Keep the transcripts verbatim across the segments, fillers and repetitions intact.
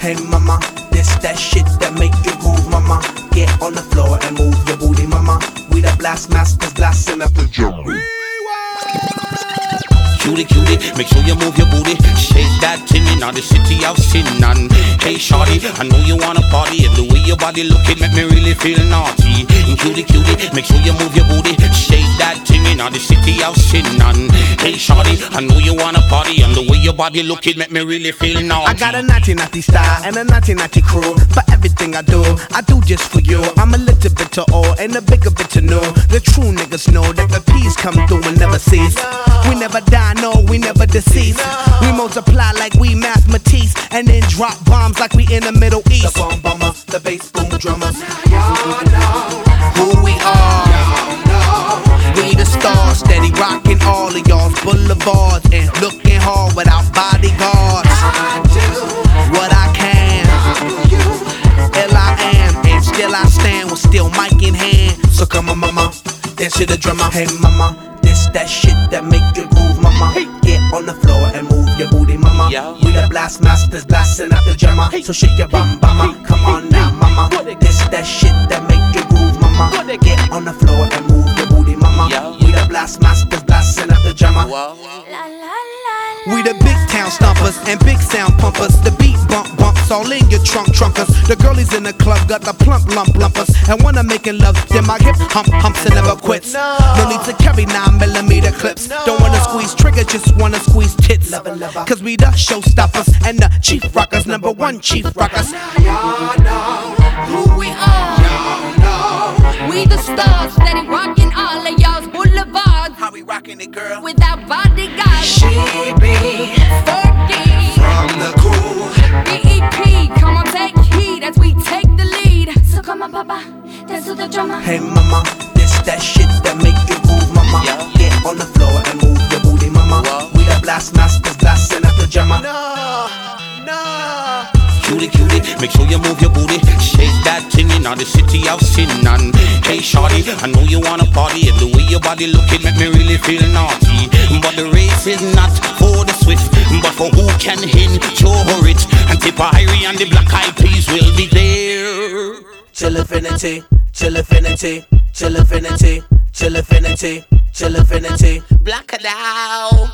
Hey mama, this that shit that make you groove, mama. Get on the floor and move your booty, mama. We the blast masters blasting up the jungle. Cutie, cutie, make sure you move your booty. Shake that thing in the city of sin. And hey shawty, I know you wanna party, and the way your body looking make me really feel naughty. And cutie, cutie, make sure you move your booty. Shake that thing in the city of sin. And hey shawty, I know you wanna party, and the way your body looking make me really feel naughty. I got a naughty naughty style and a naughty naughty crew. For everything I do, I do just for you. I'm a little bit to all and a bigger bit to know. The true niggas know that the peace come through and never cease. We never die, no, we never deceased. We multiply like we mathematics, and then drop bombs like we in the Middle East. The bomb bomber, the bass boom drummers. Y'all know who we are. Y'all know we the stars, steady rocking all of y'all's boulevards and looking hard without bodyguards. I do what I can. Ill I am, and still I stand with still mic in hand. So come on, mama, dance to the drummer. Hey, mama. This that shit that make you groove, mama. Get on the floor and move your booty, mama. We the blast masters blasting out the jammer. So shake your bum, mama. Come on now, mama. This that shit that make you groove, mama. Get on the floor and move your booty, mama. We the blast masters blasting out the jammer. We the big town stompers and big sound pumpers. The beat bump bumps all in your trunk trunkers. The girlies in the club got the plump lump lumpers. And when I'm making love, then my hip hump humps and never quits. No need to carry nine millimeter clips. Don't wanna squeeze trigger, just wanna squeeze tits. Cause we the showstoppers and the chief rockers, number one chief rockers. Y'all know who we are. Y'all know we the stars, steady rocking all of y'all's boulevards. How we rocking it, girl? Without bodyguards. She be forty from the cool B E P, come on, take heed as we take the lead. So come on, papa, dance to the drummer. Hey mama, this that shit that make you groove, mama. Get on the floor and move your booty, mama. We the blast masters blasting out the jammer. No, no. Cutie, cutie, make sure you move your booty. Shake that thing in the city of sin. And hey shawty, I know you wanna party, and the way your body looking make me really feel naughty. But the race is not for the swift, but for who can endure it. And Tipperary and the Black Eyed Peas will be there. Chill infinity, chill infinity, chill infinity, chill infinity, chill infinity. Black it out.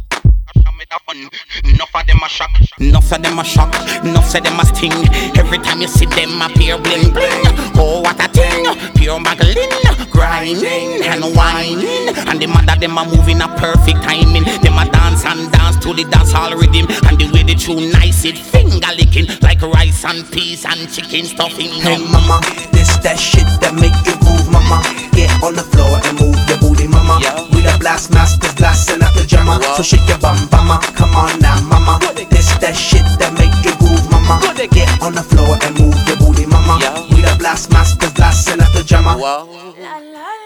Enough of them a shock, enough of them a shock, enough of them a sting. Every time you see them appear bling bling. Oh what a thing, pure muggling, grinding and whining. And the mother them a moving a perfect timing. Them a dance and dance to the dance hall rhythm. And the way they tune nice it finger licking like rice and peas and chicken stuffing. Hey mama, this that shit that make you groove, mama. Get on the floor and move your booty, mama. We the blast masters blasting out the jammer. So shake your bum, mama. Come on now, mama. This that shit that make you groove, mama. Get on the floor and move your booty, mama. We the blast masters blasting out the jammer. La, la,